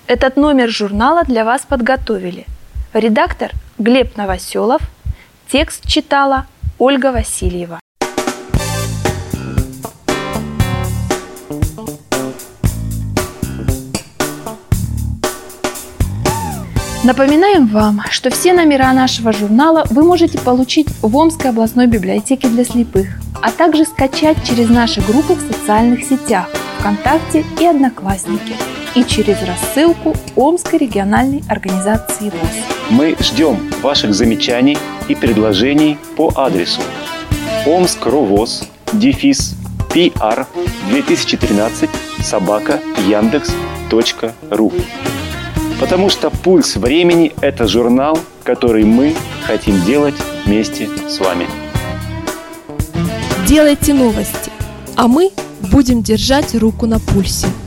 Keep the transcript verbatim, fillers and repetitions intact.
Этот номер журнала для вас подготовили редактор Глеб Новоселов, текст читала Ольга Васильева. Напоминаем вам, что все номера нашего журнала вы можете получить в Омской областной библиотеке для слепых, а также скачать через наши группы в социальных сетях ВКонтакте и Одноклассники и через рассылку Омской региональной организации ВОС. Мы ждем ваших замечаний и предложений по адресу омскровоз дефис пр две тысячи тринадцать собака яндекс точка ру. Потому что «Пульс времени» – это журнал, который мы хотим делать вместе с вами. Делайте новости, а мы будем держать руку на пульсе.